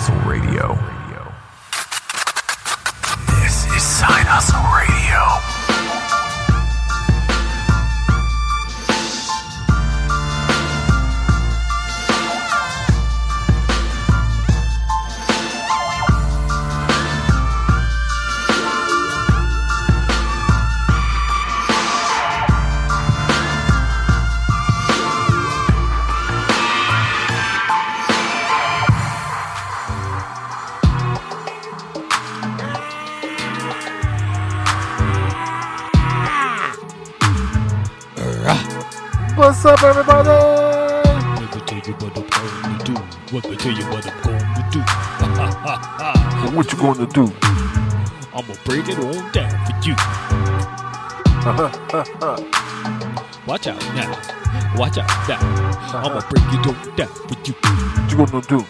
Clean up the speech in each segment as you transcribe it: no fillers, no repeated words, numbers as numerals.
Hustle Radio. This is Side Hustle Radio. What's up, everybody? Let me tell you what I'm gonna do. Let me tell you what I'm gonna do. What you gonna do? I'ma break it on down for you. Watch out now. Watch out now. I'ma break it on down for you. What you gonna do?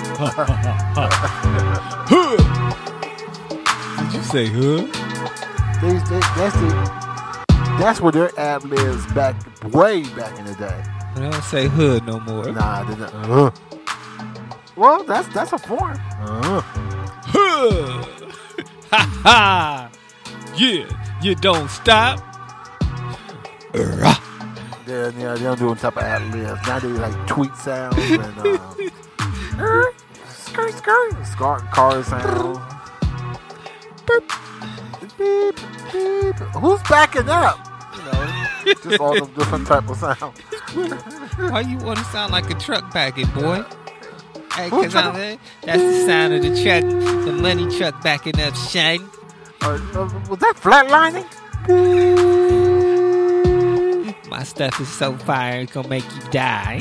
Huh. Did you say huh? That's where their ad libs way back in the day. I don't say hood no more. Nah, they don't. Well, that's a form. Huh. Ha ha. Yeah, you don't stop. Yeah, they don't do any type of ad libs. Now they like tweet sounds and skirt, car sounds. Beep, beep. Who's backing up? You know, just all them different type of sounds. Why you want to sound like a truck backing, boy? Hey, cause that's the sound of the truck, the money truck backing up, Shane. Was that flatlining? My stuff is so fire, it's gonna make you die.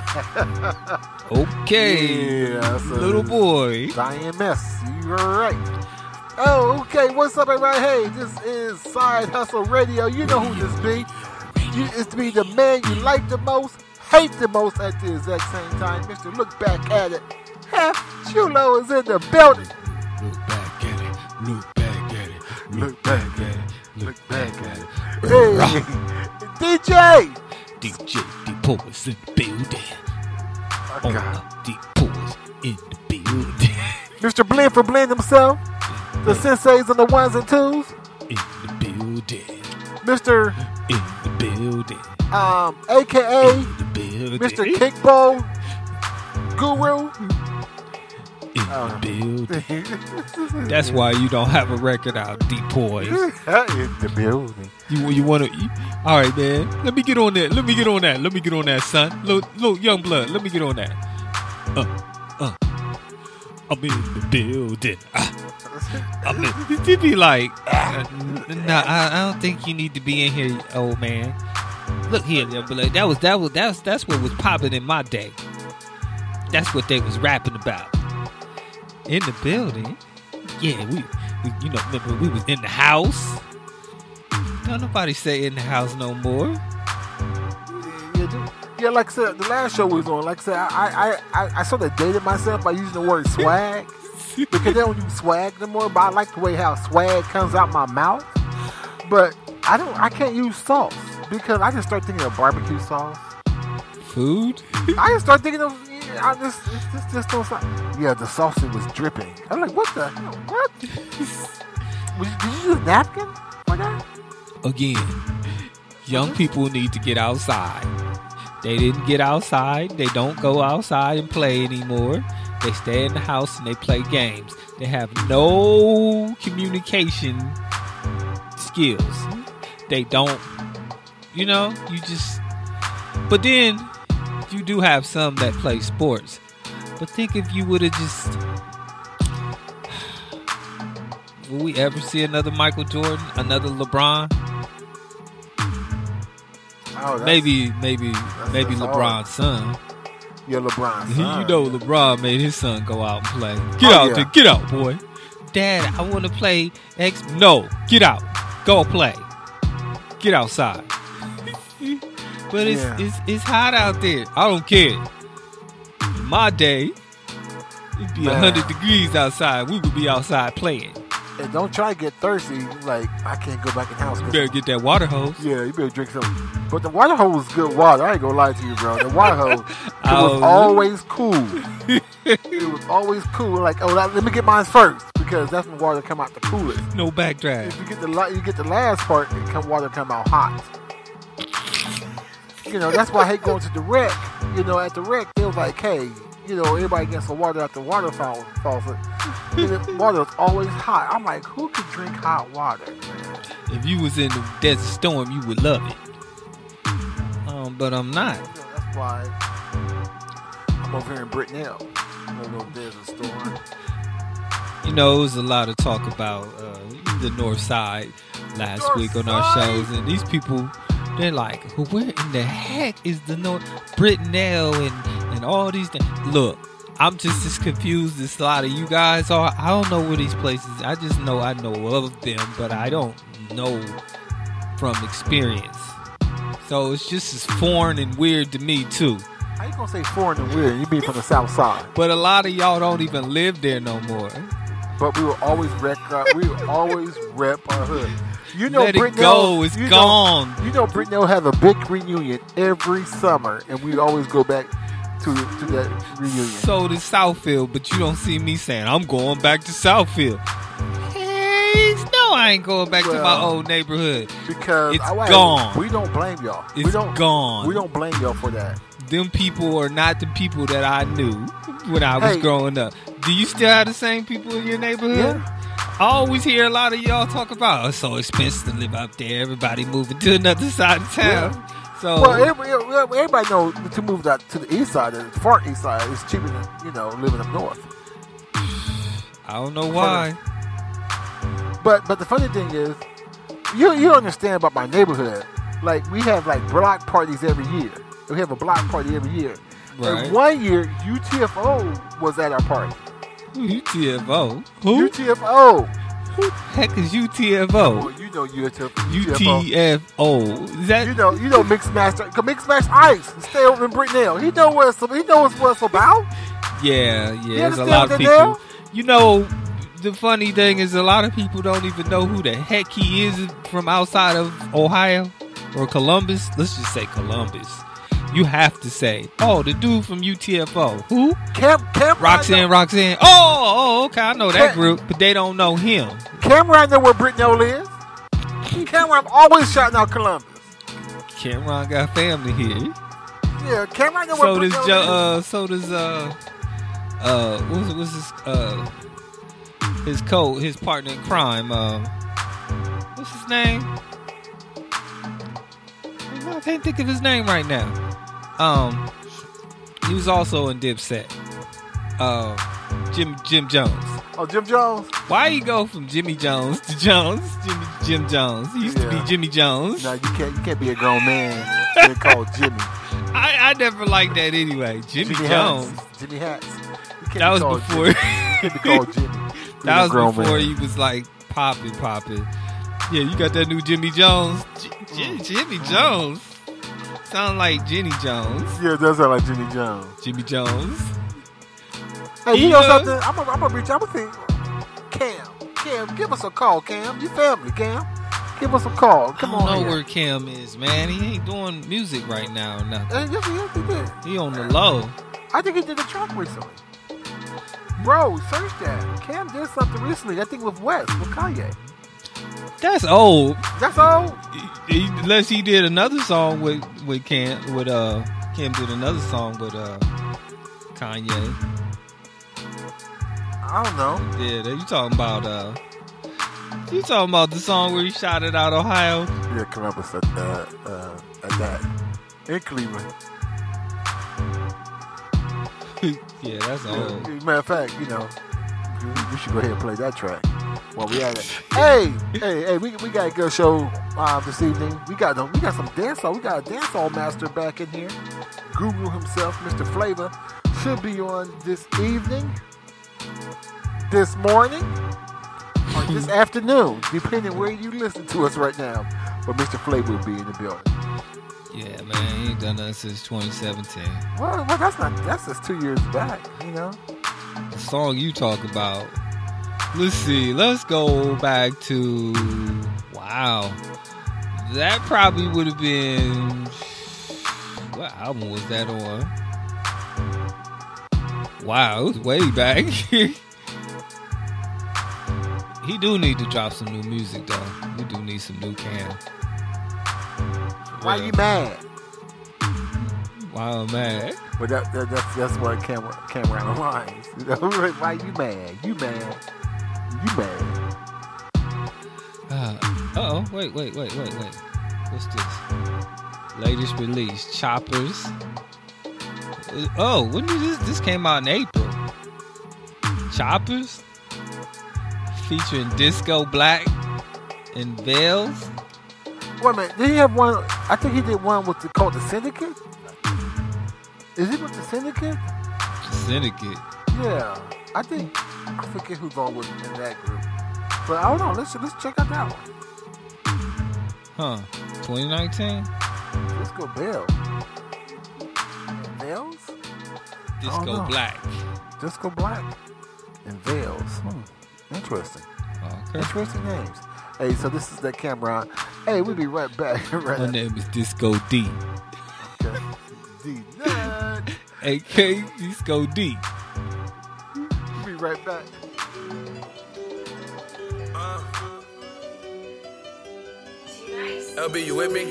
Okay, Yeah, little boy. Diane Mess, you're right. Oh, okay. What's up, everybody? Hey, this is Side Hustle Radio. You know who this be. It's me, the man you like the most, hate the most at the exact same time. Mr. Look Back at It. Chulo is in the building. Look back at it. Look back at it. Look back at it. Look back at it. Hey, DJ Depo is in the building. Oh, God. Depo is in the building. Mr. Blend for Blend himself. The senseis and the ones and twos. In the building. Mr. In the building. AKA In the building. Mr. Kickball Guru. In the building. That's why you don't have a record out, D-Boy. In the building. You want to? All right, man. Let me get on that. Let me get on that, son. Little young blood. Let me get on that. I'm in the building. You'd be like, nah, I don't think you need to be in here, old man. Look here, young blood. That's what was popping in my day. That's what they was rapping about. In the building, yeah, we remember we was in the house. Don't nobody say in the house no more. Yeah, like I said, the last show we was on, like I said, I sort of dated myself by using the word swag. Because they don't use swag no more, but I like the way how swag comes out my mouth. But I can't use sauce because I just start thinking of barbecue sauce. Food? I just start thinking of, just don't sound. Yeah, the sauce was dripping. I'm like, what the hell? What? Did you use a napkin for that? Again, young people need to get outside. They didn't get outside. They don't go outside and play anymore. They stay in the house and they play games. They have no communication skills. They don't, you just... But then, you do have some that play sports. But think if you would have just... Will we ever see another Michael Jordan? Another LeBron? Oh, Maybe LeBron's son. Yeah, LeBron's son. You know LeBron made his son go out and play. Get out, boy. Dad, I want to play X. No, get out. Go play. Get outside. But it's hot out there. I don't care. In my day, it'd be 100 degrees outside. We would be outside playing. And don't try to get thirsty. Like, I can't go back in the house. You better get that water hose. Yeah, you better drink some. But the water hose is good water. I ain't gonna lie to you, bro. The water hose was always cool. It was always cool. Like, let me get mine first because that's when water come out the coolest. No backdraft. If you get the last part, water come out hot. That's why I hate going to the rec. At the rec, they was like, hey, everybody gets some water at the water faucet. And the water is always hot. I'm like, who could drink hot water, man? If you was in the Desert Storm, you would love it. But I'm not. That's why I'm over here in Brittenell. No Desert Storm. It was a lot of talk about the North Side last week on our shows, and these people, they're like, where in the heck is the North? Brittenell and all these things. Look, I'm just as confused as a lot of you guys are. I don't know where these places. I just know I know of them, but I don't know from experience. So it's just as foreign and weird to me too. How you gonna say foreign and weird? You mean from the South Side? But a lot of y'all don't even live there no more. But we will always rep our hood. Let it go. It's gone. Brittenell has a big reunion every summer, and we always go back to that reunion. So does Southfield, but you don't see me saying, I'm going back to Southfield. No, I ain't going back to my old neighborhood. Because it's gone. We don't blame y'all. It's gone. We don't blame y'all for that. Them people are not the people that I knew when I was growing up. Do you still have the same people in your neighborhood? Yeah. I always hear a lot of y'all talk about, it's so expensive to live up there. Everybody moving to another side of town. Yeah. So, everybody knows to move that to the east side, the far east side, is cheaper than living up north. I don't know why. But the funny thing is, you don't understand about my neighborhood. Like, we have like block parties every year. We have a block party every year. Right. And one year, UTFO was at our party. UTFO? Who? UTFO. Who the heck is UTFO? Well, you know UTFO. UTFO. Is that? You know Mix Master Ice. Stay over in Brittenell. He knows what it's about. Yeah. There's a lot of people. The funny thing is, a lot of people don't even know who the heck he is from outside of Ohio or Columbus. Let's just say Columbus. You have to say, the dude from UTFO. Who? Cam Roxanne. Oh, okay. I know that group, but they don't know him. Cameron know where Brittenell is. Cameron always shouting out Columbus. Cameron got family here. Yeah, Cameron know where Brittenell is. So does his partner in crime. What's his name? I can't think of his name right now. He was also in Dipset. Jim Jones. Oh, Jim Jones. Why you go from Jimmy Jones to Jones? Jim Jones. He used to be Jimmy Jones. No, you can't be a grown man being called Jimmy. I never liked that anyway. Jimmy Jones. Jimmy Hats. That was before. You can't be called Jimmy. That was before he was like popping. Yeah, you got that new Jimmy Jones. Jimmy Jones. Sound like Jenny Jones. Yeah, it does sound like Jenny Jones. Jimmy Jones. Hey, you know something? I'm gonna reach out. I'm gonna say, Cam, give us a call, Cam. You family, Cam. Give us a call. Come on. I don't know where Cam is, man. He ain't doing music right now or nothing. Yes, he did. He on the low. I think he did a track recently. Bro, search that. Cam did something recently. I think with Kanye. That's old. That's old. Unless he did another song with Cam. Cam did another song with Kanye. I don't know. Yeah, you talking about the song where he shouted out Ohio? Yeah, Columbus at that in Cleveland. Yeah, that's old. Matter of fact, we should go ahead and play that track while we at it. Hey, we got a good show this evening. We got some dancehall. We got a dancehall master back in here. Guru himself, Mr. Flavor, should be on this evening, this morning, or this afternoon, depending where you listen to us right now. But Mr. Flavor will be in the building. Yeah, man, he ain't done that since 2017. Well, that's just 2 years back, The song you talk about, Let's see. Let's go back to. Wow. That probably would have been. What album was that on? Wow, it was way back. He do need to drop some new music, though. We do need some new Cam. Why you mad? Why I'm mad? Well, that's what Cameron lines. You know, why you mad? You mad? You mad? Uh-oh. Wait. What's this? Latest release, Choppers. Oh, when did this came out in April? Choppers? Featuring Disco Black and Veils. Wait a minute, did he have one? I think he did one with called The Syndicate. Is it with The Syndicate? The Syndicate. Yeah, I forget who's on with in that group. But hold on, let's check out that one. Huh? 2019. Disco Bell. Veils? Disco Black. Disco Black and Veils. Interesting. Okay. Interesting names. Hey, so this is that Cameron. Hey, we'll be right back. My name is Disco D. Okay. D-Nut. A.K. Disco D. We'll be right back. LB, you with me?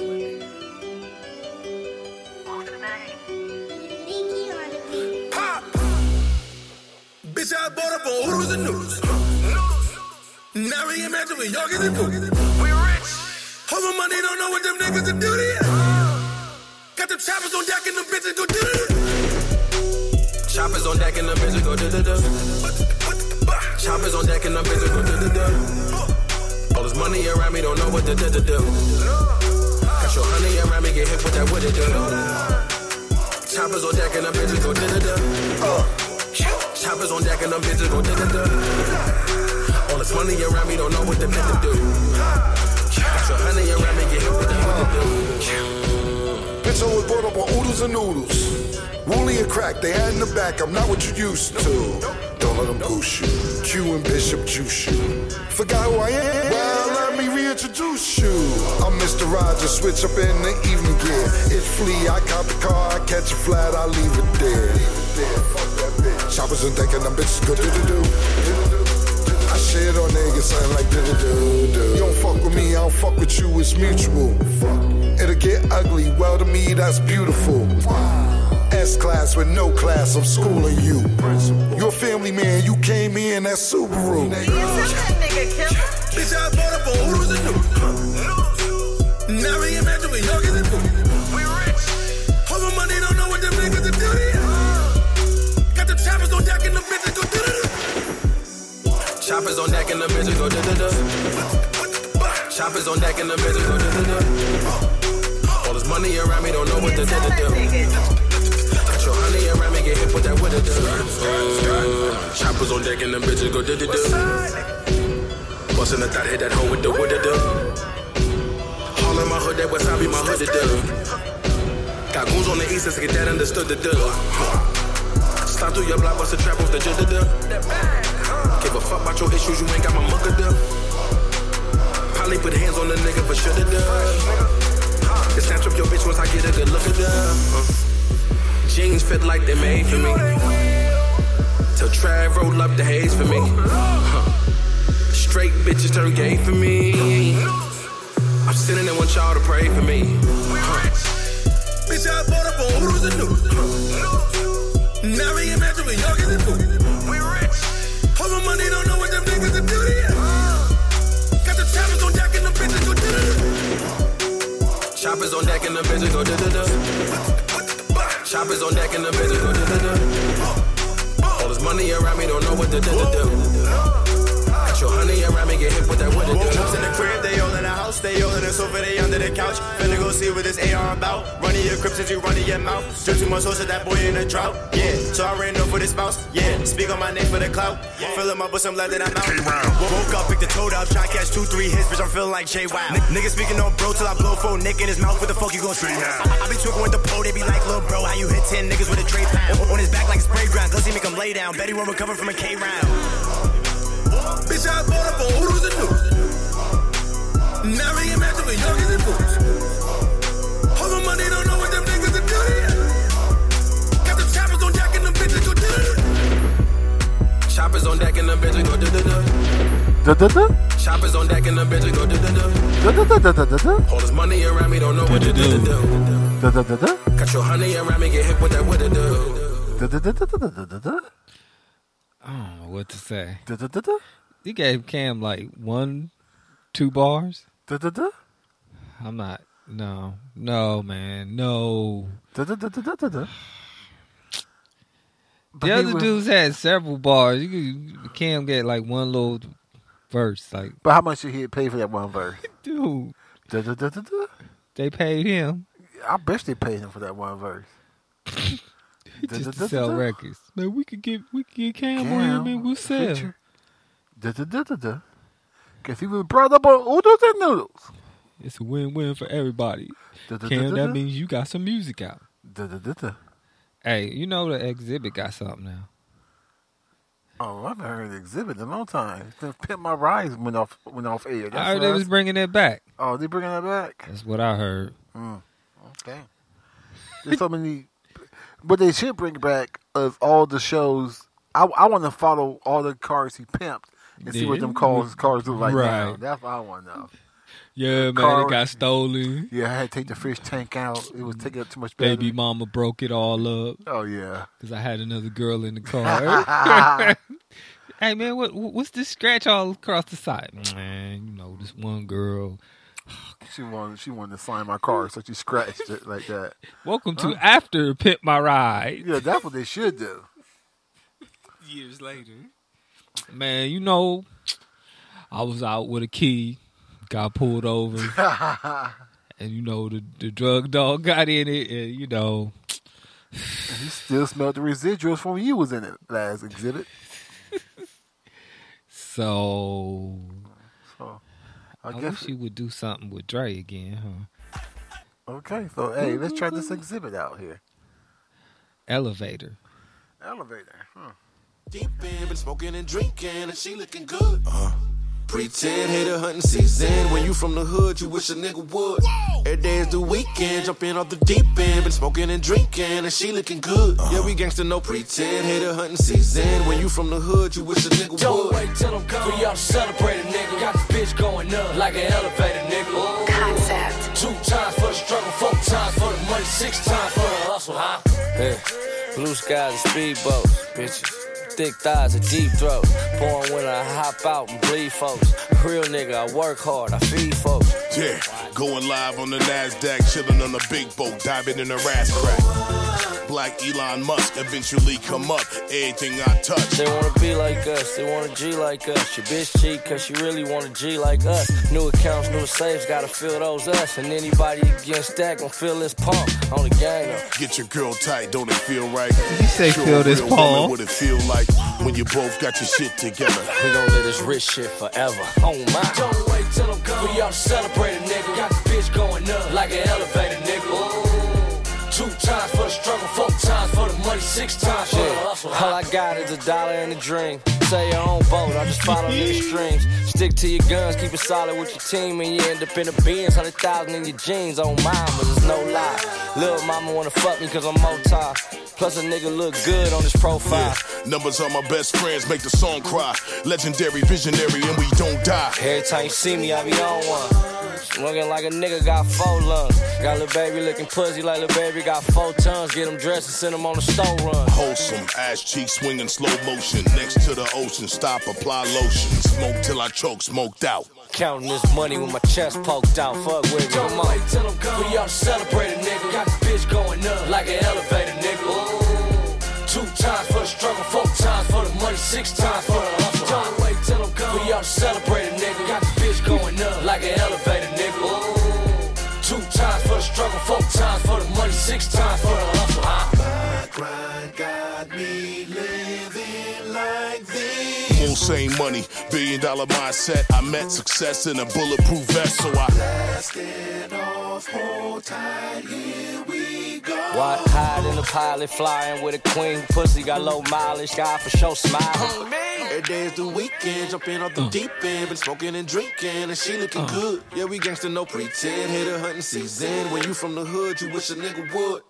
Pop! Bitch, I bought up on oodles and noodles. Now we imagine we y'all get it cool. We rich. Hold my money, don't know what them niggas to do to you. Got the choppers on deck and them bitches go do-do-do. Choppers on deck and them bitches go do-do-do. Choppers on deck and them bitches go do-do-do. All this money around me, don't know what to do. Got your honey around me, get hit with that what it do. Choppers on deck and them bitches go do-do-do. Choppers on deck and them bitches go do-do-do. All this money around me, don't know what to do. Got your honey around me, get hit with that what it do. Bitch always brought up on oodles and noodles. Wooly and crack, they had in the back, I'm not what you used to. Don't let them goose you. Q and Bishop juice you. Forgot who I am? Well, let me reintroduce you. I'm Mr. Rogers, switch up in the evening gear. It's Flea, I cop the car, I catch a flat, I leave it there. Fuck that bitch. Choppers and decking, them bitches go do-do-do. I shit on niggas, something like do-do-do. You don't fuck with me, I don't fuck with you, it's mutual. It'll get ugly, well to me, that's beautiful. S-class with no class, I'm schooling you. You're a family man, you came in, that Subaru. Bitch, I bought up on oodles and noodles. Now we imagine we y'all get it cool. We rich. Hold my money, don't know what them niggas to do to you. Got the choppers on deck and them bitches go do-do-do. Choppers on deck and them bitches go do-do-do. Choppers on deck and them bitches go do-do-do. All this money around me, don't know what to do. Got your honey around me, get hit with that what it do. Choppers on deck and them bitches go do-do-do. Bustin' the thought, hit that hoe with the what it do. All in my hood, that wasabi, my hood it do. Got goons on the east, let's get that understood the do. Slide through your block, bust a trap off the do-do-do. Give a fuck about your issues, you ain't got my mucker do. Probably put hands on the nigga for sure to do. Just snatch up your bitch once I get a good look at them. Jeans fit like they made for me. Till Trav roll up the haze for me. Straight bitches turn gay for me. I'm sitting and want y'all to pray for me. Bitch, I bought up on oodles and noodles. Now we imagine we y'all get it cool. We rich. Hold my money, don't know what them niggas to do to you. Got the choppers on deck and them bitches go do-do-do. Choppers on deck and them bitches go do-do-do. Choppers on deck and them bitches go do-do-do. All this money around me, don't know what to do. Got your honey around me, get hit with that what it do. Jumps in the crib, they all in the house, they all in the sofa, they under the couch. Finna go see what this AR about. Running your crib since you running your mouth. Drip too much sauce at that boy in a drought. Yeah, so I ran up for this mouse. Yeah, speak on my name for the clout. Fill him up with some lead that I'm out. Woke up, pick the toad up, try catch 2-3 hits, bitch, I'm feeling like Jay Wow. Niggas speaking on bro till I blow for Nick in his mouth. What the fuck you gon' say now? I be twerking with the pole, they be like, lil' bro, how you hit 10 niggas with a tray pound? On his back like spray ground, let's see make him lay down. Bet he won't recover from a K round. Bitch, I bought up on oodles and noodles. Now we get mad to me, youngins and fools. All my money don't know what them niggas are doing. Got the choppers on deck and them bitches go do-do-do. Choppers on deck and them bitches go do-do-do. Choppers on deck and them bitches go do-do-do. All this money around me don't know what to do. Got your honey around me, get hit with that what-to-do. I don't know what to say. You gave Cam like 1-2 bars. I'm not. No, man, no. The other dudes had several bars. Cam get like one little verse, like. But how much did he pay for that one verse? Dude, they paid him. I bet they paid him for that one verse. Just to sell records. Man, we could get Cam on him and we'll sell. Because he was brought up on oodles and noodles. It's a win-win for everybody. Cam, that means you got some music out. Hey, you know the Exhibit got something now. Oh, I haven't heard the Exhibit in a long time. Pimp My Ride went off air. I heard they was bringing that back. Oh, they bringing that back? That's what I heard. Okay. There's so many. What they should bring back is all the shows. I want to follow all the cars he pimped and see what them cars do right now. That's what I want to know. Yeah, man, it got stolen. Yeah, I had to take the fish tank out. It was taking up too much battery. Baby mama broke it all up. Oh, yeah. Because I had another girl in the car. Hey, man, what's this scratch all across the side? Man, you know, this one girl. She wanted to sign my car, so she scratched it like that. Welcome to After Pimp My Ride. Yeah, that's what they should do. Years later. Man, you know, I was out with a key. Got pulled over, and you know the drug dog got in it, and you know he still smelled the residuals from when you was in it last Exhibit. So I wish he would do something with Dre again, huh? Okay, so hey, let's try this Exhibit out here. Elevator. Deep in, been smoking and drinking, and she looking good. Pretend hater hunting season. When you from the hood, you wish a nigga would. Every day is the weekend, jumping off the deep end. Been smoking and drinking, and she looking good. Yeah, we gangsta, no pretend hater hunting season. When you from the hood, you wish a nigga would. Don't wait till I'm gone for y'all to celebrate a nigga. Got this bitch going up like an elevator, nigga. Concept. 2 times for the struggle, 4 times for the money, 6 times for the hustle, huh? Hey, blue skies and speedboats, bitches. Thick thighs and deep throats. Born when I hop out and bleed folks. Real nigga, I work hard, I feed folks. Yeah, going live on the NASDAQ, chilling on a big boat, diving in a ass crack. Black Elon Musk eventually come up, everything I touch. They wanna be like us, they want a G like us. Your bitch cheat cause she really want a G like us. New accounts, new safes, gotta fill those us. And anybody against that gon' feel this pump on the gang though. Get your girl tight, don't it feel right? He say Sure, feel this real woman, palm. what it feel like when you both got your shit together. We gon' live this rich shit forever. Oh my. Don't wait till I'm gone for y'all to celebrate a nigga. Got this bitch going up like an elevator, nigga. 2 times for the struggle, 4 times for the money, 6 times for the hustle. All I got is $1 and a dream. Say your own boat, I just follow nigga streams. Stick to your guns, keep it solid with your team, and you end up in the Benz, 100,000 in your jeans. On mine, but there's no lie. Lil' mama wanna fuck me cause I'm multi. Plus a nigga look good on his profile. Yeah, numbers on my best friends make the song cry. Legendary, visionary, and we don't die. Every time you see me, I be on one. Looking like a nigga got 4 lungs. Got little baby looking pussy like little baby got 4 tons. Get him dressed and send him on the store run. Wholesome, ass cheeks swinging slow motion. Next to the ocean, stop, apply lotion. Smoke till I choke, smoked out. Counting this money with my chest poked out. Fuck with me, come on. Wait till I'm gone for y'all to celebrate a nigga. Got this bitch going up like an elevator, nigga. 2 times for the struggle, 4 times for the money, 6 times for the hustle. Don't wait till I'm gone for y'all to celebrate a nigga. Got this bitch going up like an elevator, nigga. 2 times for the struggle, 4 times for the money, 6 times for the hustle, huh? My grind got me living like this. Full same money, $1 billion mindset. I met success in a bulletproof vest, so I Blasting off, hold tight, here we go. What? Hide in the pilot, flying with a queen. Pussy got low mileage, God for sure smile. Every day is the weekend, jumping off the deep end. Been smoking and drinking, and she looking good. Yeah, we gangsta, no pretend. Hit her hunting season. When you from the hood, you wish a nigga would.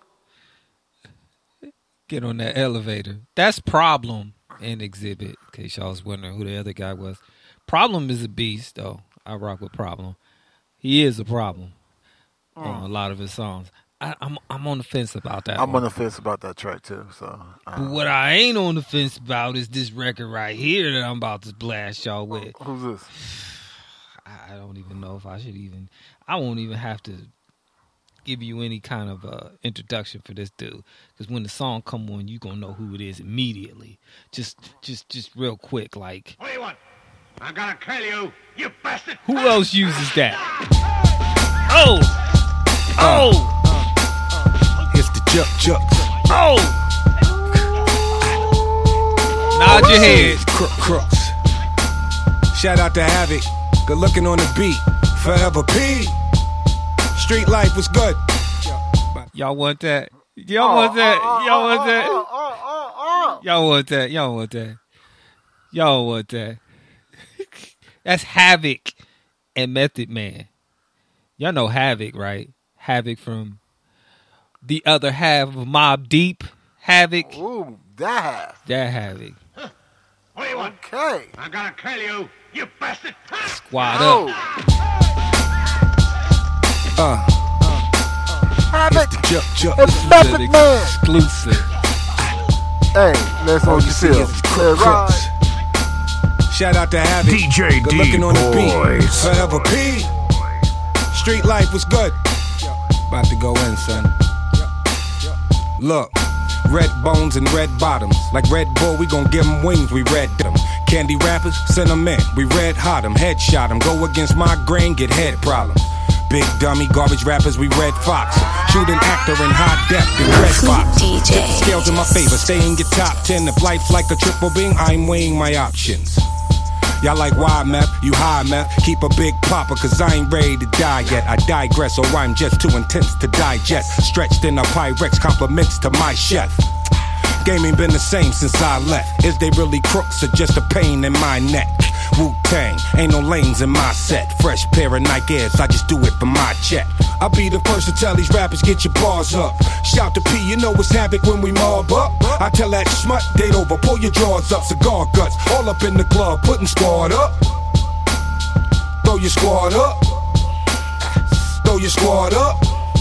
Get on that elevator. That's Problem in Exhibit, in case y'all was wondering who the other guy was. Problem is a beast, though. I rock with Problem. He is a problem on a lot of his songs. I'm on the fence about that. I'm on the fence about that track too. So, but what I ain't on the fence about is this record right here that I'm about to blast y'all with. Who's this? I don't even know if I should even. I won't even have to give you any kind of introduction for this dude, because when the song come on, you gonna know who it is immediately. Just real quick, like. What do you want? I'm gonna kill you, you bastard! Who else uses that? Oh! It's the Juck. Oh! Nod your head. Crooks. Shout out to Havoc. Good looking on the beat. Forever P. Street life was good. Y'all want that? Y'all want that? Y'all want that? Y'all want that? Y'all want that? Y'all want that? That's Havoc and Method Man. Y'all know Havoc, right? Havoc from the other half of Mobb Deep. Havoc. Ooh, that half. That Havoc. What do you want? Okay. I'm gonna kill you, you bastard! Squad up. Havoc. Juck. It's Method Man. Exclusive. Hey, let's hold you feel. Crooks. Shout out to Havoc. DJ Good looking on the beat. D-Boys. Forever P. Street life was good. About to go in, son. Look, red bones and red bottoms. Like Red Bull, we gon' give them wings, we red them. Candy rappers, send them in. We red hot them, headshot them. Go against my grain, get head problems. Big dummy, garbage rappers, we red fox. Shoot an actor in high def in red box. Tip the scales in my favor, stay in your top 10. If life's like a triple beam, I'm weighing my options. Y'all like why, meth? You high, meth? Keep a big popper, cause I ain't ready to die yet. I digress, or I'm just too intense to digest. Stretched in a Pyrex, compliments to my chef. Game ain't been the same since I left. Is they really crooks or just a pain in my neck? Wu-Tang, ain't no lanes in my set. Fresh pair of Nike Airs, I just do it for my check. I'll be the first to tell these rappers, get your bars up. Shout to P, you know it's Havoc when we mob up. I tell that smut, date over, pull your drawers up. Cigar guts, all up in the club, putting squad up. Throw your squad up. Throw your squad up.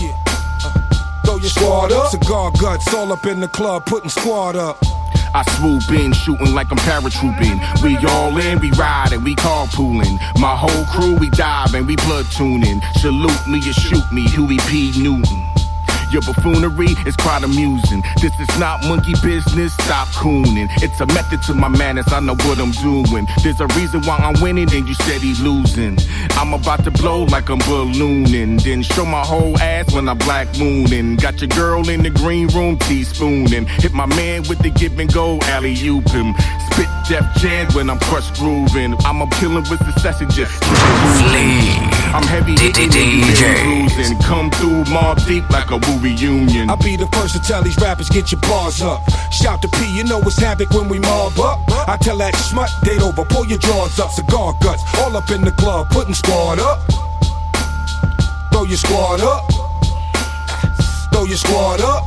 Throw your squad up. Cigar guts, all up in the club, putting squad up. I swoop in, shooting like I'm paratrooping. We all in, we riding, we carpooling. My whole crew, we diving, we platooning. Salute me or shoot me, Huey P. Newton. Your buffoonery is quite amusing. This is not monkey business, stop cooning. It's a method to my madness, I know what I'm doing. There's a reason why I'm winning and you steady losing. I'm about to blow like I'm ballooning. Then show my whole ass when I'm black mooning. Got your girl in the green room teaspooning. Hit my man with the give and go, alley-oop him. Spit Def Jam when I'm crushed grooving. I'm killing with succession, just I'm heavy hitting losing. Come through Mobb Deep like a woo reunion. I'll be the first to tell these rappers, get your bars up. Shout to P, you know it's Havoc when we mob up. I tell that smut, date over, pull your drawers up. Cigar guts, all up in the club, putting squad up. Throw your squad up. Throw your squad up.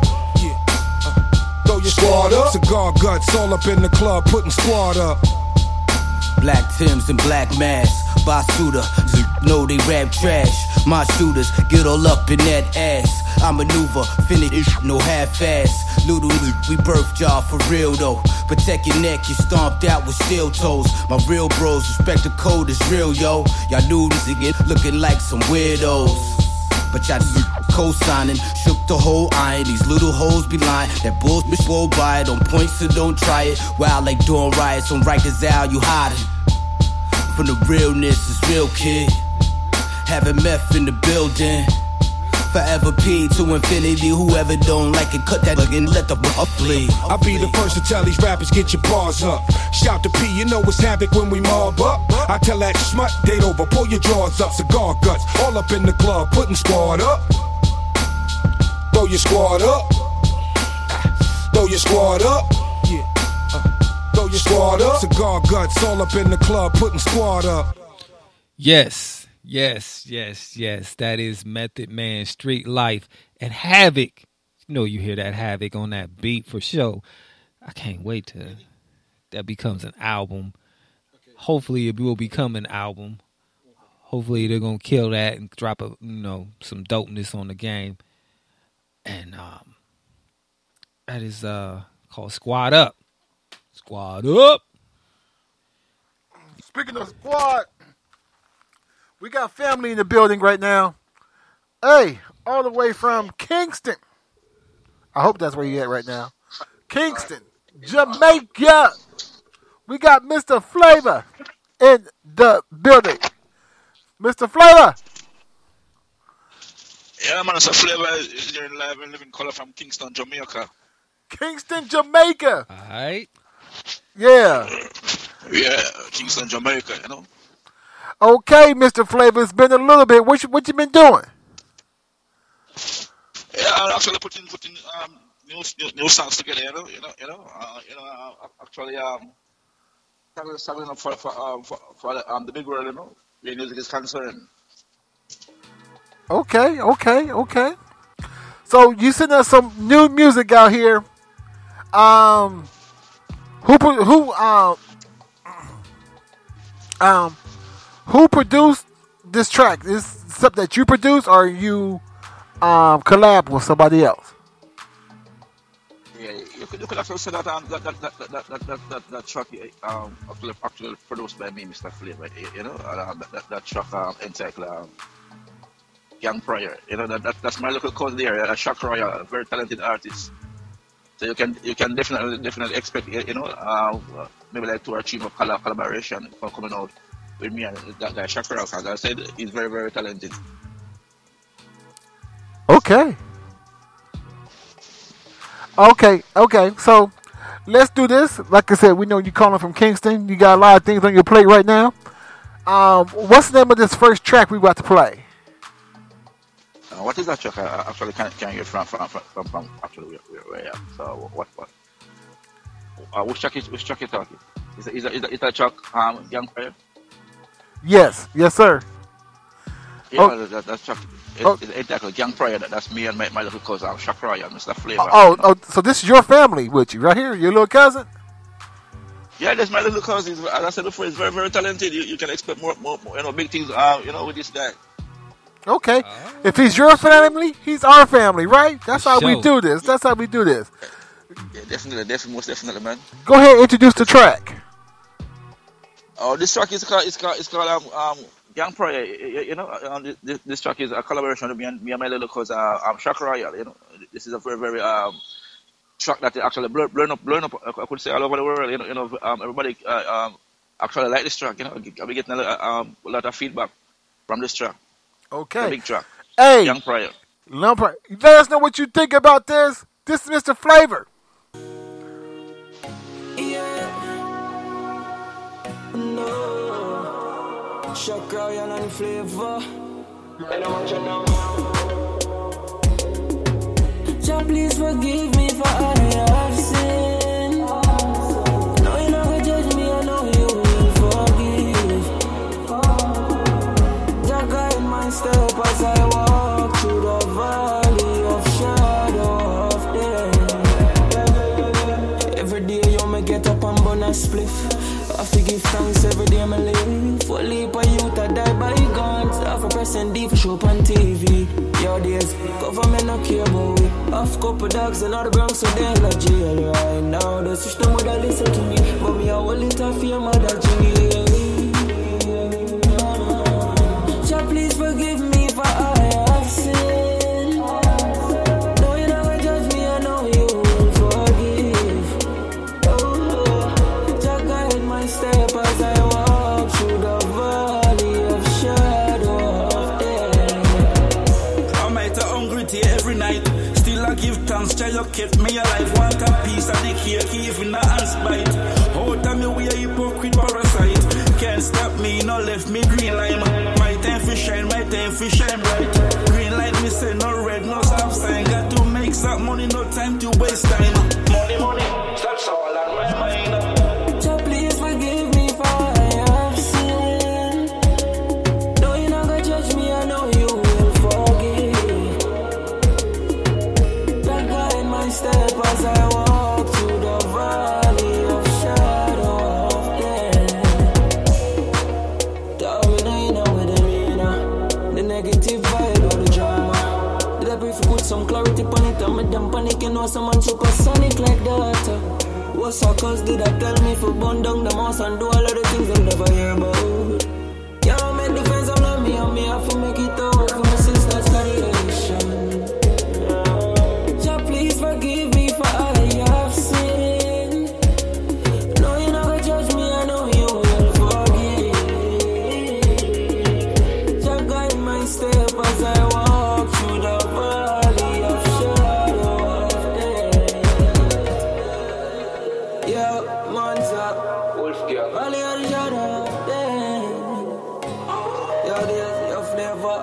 Throw your squad up. Cigar guts, all up in the club, putting squad up. Black Timbs and black masks. Basuda, know they rap trash. My shooters get all up in that ass. I maneuver, finish, no half-ass. Little, we birthed y'all for real though. Protect your neck, you stomped out with steel toes. My real bros, respect the code is real, yo. Y'all knew this again, looking like some weirdos. But y'all co-signing, shook the whole iron. These little hoes be lying, that bullshit roll by it. On point, so don't try it. Wild like doing riots on Rikers Isle, you hiding. From the realness is real, kid. Having meth in the building. Forever P to infinity. Whoever don't like it, cut that and let the up bleed. I'll be the first to tell these rappers, get your bars up. Shout to P, you know it's Havoc when we mob up. I tell that smut, date over, pull your drawers up. Cigar guts, all up in the club, putting squad up. Throw Throw your squad up. Throw your squad up. Throw your squad up. Cigar guts all up in the club, putting squad up. Yes. That is Method Man, Street Life, and Havoc. You know you hear that Havoc on that beat for sure. I can't wait till that becomes an album. Hopefully it will become an album. Hopefully they're gonna kill that and drop some dopeness on the game. And that is called Squad Up. Squad Up. Speaking of squad, we got family in the building right now. Hey, all the way from Kingston. I hope that's where you at right now. Kingston, Jamaica. We got Mr. Flavor in the building. Mr. Flavor. Yeah, man, it's a Flavor here in live and living color from Kingston, Jamaica. Kingston, Jamaica. All right. Yeah. Yeah, Kingston, Jamaica, you know. Okay, Mr. Flavor, it's been a little bit. What you been doing? Yeah, I'm actually putting new songs together, actually starting up for the big world, where music is concerned. Okay. So you sent us some new music out here. Who produced this track? Is something that you produced, or you collab with somebody else? Yeah, you could actually say that that track actually produced by me, Mr. Flavor. That track entitled Young Pryor. That's my little cousin there, Shaq Royal, a very talented artist. So you can definitely expect maybe like 2 or 3 more collaboration coming out with me and that guy Shaq Royal. As I said, he's very, very talented. Okay. So let's do this. Like I said, we know you're calling from Kingston. You got a lot of things on your plate right now. What's the name of this first track we about to play? What is that track? I actually can't hear from actually where I am. So what? Which track you talking? Is that track Young Pryor? Yes, sir. Yeah, that track. It's like Young Pryor. That's me and my little cousin, Shaq Royal, Mr. Flavor. So this is your family with you right here, your little cousin? Yeah, that's my little cousin. As I said before, he's very, very talented. You can expect more big things, with this guy. Okay. If he's your family, he's our family, right? That's how we do this. Yeah, definitely, most definitely, man. Go ahead and introduce the track. Oh, this track is called Young Pryor. This track is a collaboration with me and my little cousin, Shaq Royal. This is a very, very track that actually blown up. I could say all over the world. Everybody actually like this track. I'll be getting a lot of feedback from this track. Okay. A big track. Hey, Young Pryor. Let us know what you think about this. This is Mr. Flavor. Shaq Royal and Flavor. Jah, please forgive me for all I have sinned. No, you're not gonna judge me, I know you will forgive. Jah, guide my step as I walk through the valley of shadow of death. Every day you may get up and burn a spliff. I forgive thanks every day I live. For leap of youth I die by guns. Half a percent D for show up on TV. Your days, government no care about we. Half couple dogs and all the Bronx so they like jail right now. The system would have listen to me, but me I will it off your mother jail. Jah, please forgive me for all I have sinned. No, you never judge me, I know you will forgive. Jah, guide my step as I walk through the valley of shadow of death. I might have hungry tea every night. Still I give thanks, Jah, you kept me alive. Want a piece of the cake, even a hand's bite. Out of me way a hypocrite parasite. Can't stop me, no left me green line. My time for shine bright. Green light me say no red, no stop sign. Got to make up money, no time to waste time. Money, that's all on my mind. So please forgive me for I have sinned. No, you're not gonna judge me, I know you will forgive. That guide my step as I walk through the valley of shadow of death. Tell me now you know what I mean, the negative vibe or the drama. Did I pray for put some clarity on it? I'm a damn panic, you know someone supersonic like that. What's up, cause did I tell me for burn down the house and do all of the things I never hear about? Yeah, I'm in defense of not me, and me have to make it out for my sister's graduation. Yeah, please forgive me for all I have sinned. No, you're not gonna judge me, I know you will forgive. Yeah, guide my step as I walk through the valley of shadow of death. Yeah, Monza, Wolfgang, valley of shadow of death. Yeah, there's your flavor.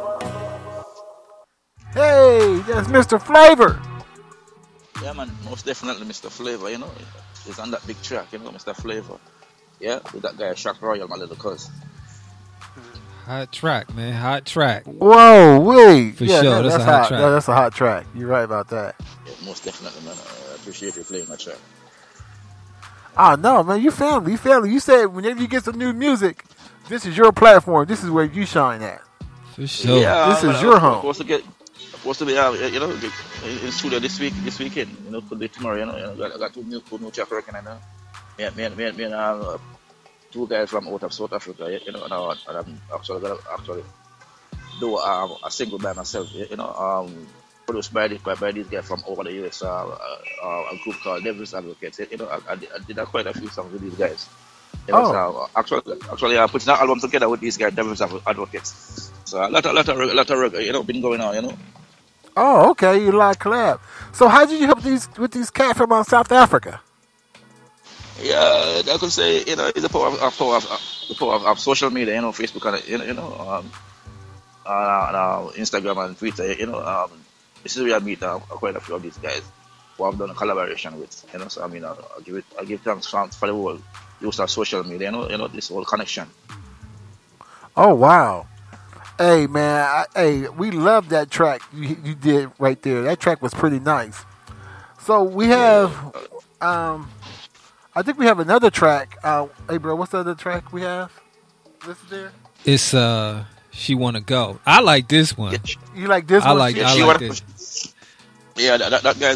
Hey, that's Mr. Flavor. Yeah, man, most definitely Mr. Flavor, you know. He's on that big track, you know, Mr. Flavor. Yeah, with that guy, Shock Royal, my little cousin. Hot track, man. Hot track. Whoa, wait. For sure, that's a hot track. That's a hot track. You're right about that. Yeah, most definitely, man. I appreciate you playing my track. Oh, no, man. You family. You said whenever you get some new music, this is your platform. This is where you shine at. For sure. Yeah, this is your home. Supposed to be, you know, in studio this weekend, you know, could be tomorrow, you know. I got two new tracks working on now. Me and two guys from out of South Africa, you know, and I'm actually gonna do a single by myself, you know, produced by these guys from over the US, a group called Devil's Advocates. You know, I did quite a few songs with these guys. You know, so actually, I put an album together with these guys, Devil's Advocates. So a lot of you know, been going on, you know. Oh, okay. You like collab. So how did you help with these cats from South Africa? Yeah, I could say, you know, it's the power of social media, you know, Facebook and Instagram and Twitter, you know. This is where I meet quite a few of these guys who I've done a collaboration with, you know. So I mean, I give thanks for the whole use of social media, you know, this whole connection. Oh wow. Hey man, we love that track you did right there. That track was pretty nice. So we have, I think we have another track. Hey bro, what's the other track we have? Listen there. It's She Wanna Go. I like this one. You like this one? I like this. Yeah, that guy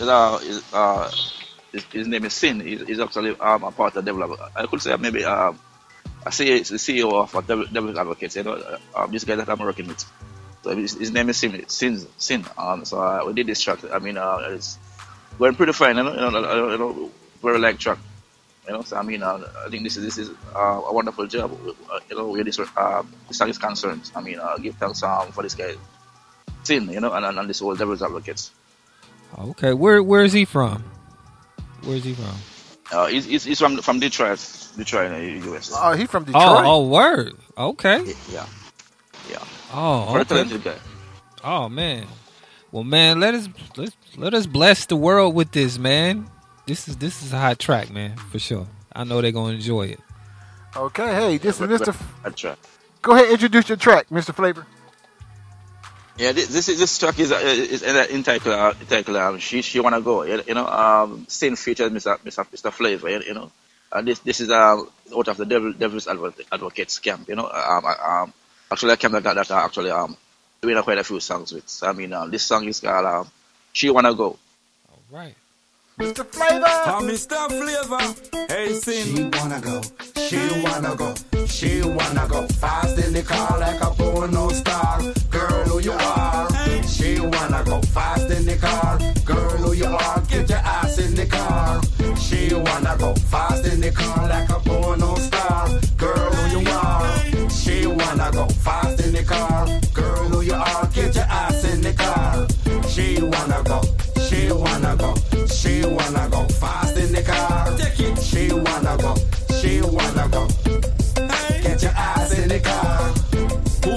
his name is Sin. He's actually a part of Devil. I could say maybe I see it's the CEO of Devil Advocates, you know, this guy that I'm working with. So his name is Sin. So we did this track. I mean, it's going pretty fine, you know, very light track, you know. So I mean, I think this is a wonderful job, you know, where this song is concerned. I mean, give thanks for this guy, Sin, you know, and this whole Devil's Advocates. Okay, where is he from? Where is he from? He's from Detroit, USA. Oh, he's from Detroit. Oh, word. Okay. Yeah. Oh, very okay. talented guy. Oh man. Well, man, let us bless the world with this, man. This is a hot track, man, for sure. I know they're gonna enjoy it. Okay, hey, this is Mr. Track. Go ahead, introduce your track, Mr. Flavor. Yeah, this track is entitled She Wanna Go. You know, Sin features Mr. Flavor. You know, this is out of the Devil's Advocates camp. You know, actually a camp that I actually doing quite a few songs with. So, I mean, this song is called She Wanna Go. All right. Mr. Flavor. Mr. Flavor. Hey, Sin. She wanna go. She wanna go. She wanna go. Fast in the car like a porno star. Girl, who you are? She wanna go. Fast in the car. Girl, who you are? Get your ass in the car. She wanna go. Fast in the car like a porno star. Girl, who you are? She wanna go. Fast in the car. Girl, who you are? Get your ass in the car. She wanna go. She wanna go. She wanna go fast in the car. Take it. She wanna go. She wanna go. Get your ass in the car. Woman, me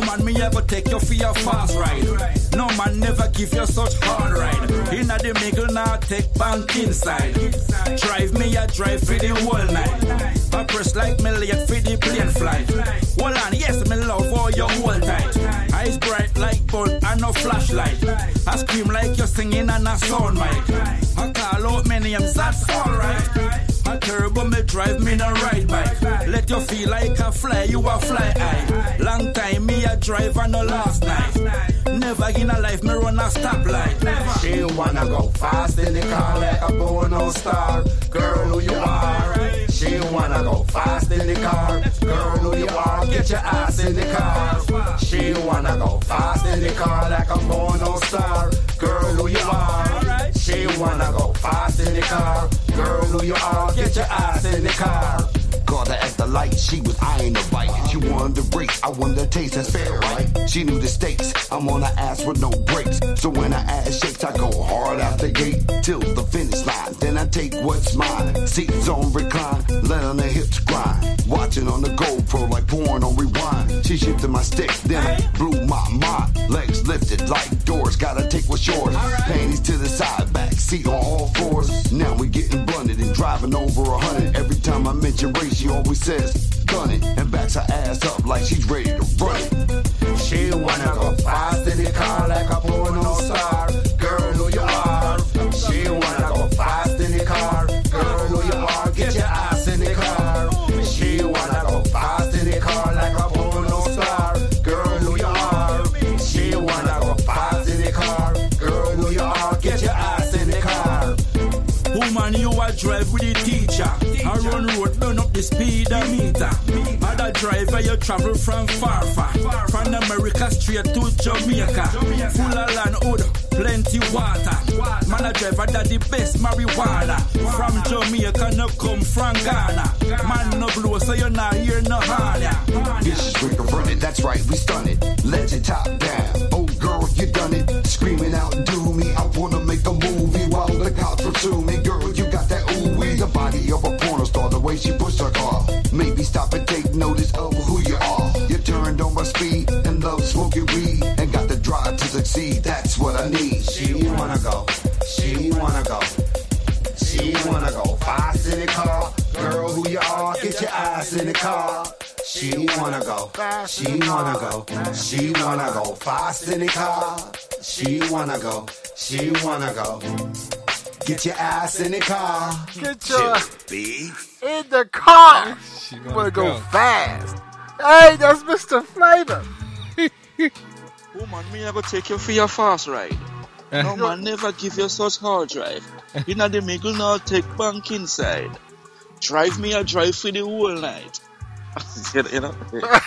I go take you for your fast ride. No man never give you such hard ride. Inna the middle now, take bank inside. Drive me, I drive for the whole night. I press like me late for the plane flight. Hold on, yes, me love all your whole tight. Eyes bright like bulb and no flashlight. I scream like you're singing on a sound mic. I call out my names, that's alright. A turbo me drive me no ride bike. Let you feel like a fly, you a fly high. Long time me a drive and no last night. Never in a life me run a stoplight. She wanna go fast in the car like a porno star. Girl, who you are? She wanna go fast in the car. Girl, who you are? Get your ass in the car. She wanna go fast in the car like a porno star. Girl, who you are? She wanna go fast in the car. Girl, who you are? Get your ass in the car. Caught her at the light, she was eyeing the bike. She wanted to race, I wanted to taste, that's fair, right? She knew the stakes, I'm on her ass with no brakes. So when her ass shakes, I go hard out the gate till the finish line. Then I take what's mine, seats on recline, letting her hips grind. Watching on the GoPro like porn on rewind. She shifted my stick, then I blew my mind. Legs lifted like doors, gotta take what's yours. Panties to the side, back seat on all fours. Now we getting blunted and driving over 100. Every time I mention race, she always says, gun it, and backs her ass up like she's ready to run it. She wanna go fast in the car like a porno star. Girl, who you are? She wanna go fast in the car. Girl, who you are? Get your ass in the car. She wanna go fast in the car like a porno star. Girl, who you are? She wanna go fast in the car. Girl, who you are? Get your ass in the car. Woman, you a drive with the teacher. I run road, burn up the speedometer. Other driver, you travel from far. From America straight to Jamaica. Full of land, hood, plenty water. Man, a driver that the best marijuana. From Jamaica, no come from Ghana. Man, no blow, so you not hear no harder. This is Rick running, that's right, we stunning. Let your top down. Oh girl, you done it. Screaming out, do me. I wanna make a movie while the cops pursue me. Girl, you got that ooh-wee. The body of a porno star, the way she pushed her car. Maybe stop and take notice of who you are. You turned on my speed and love smoking weed. And got the drive to succeed, that's what I need. She wanna go, she wanna go. She wanna go fast in the car. Girl, who you are? Get your ass in the car. She wanna go, she wanna go. She wanna go fast in the car. She wanna go, she wanna go. Get your ass in the car. Get your in the car. She You wanna go fast. Hey, that's Mr. Flavor. Woman, me I go take you for your fast ride. No man never give you such hard drive. You know the middle now take bank inside. Drive me, I drive for the whole night. you know?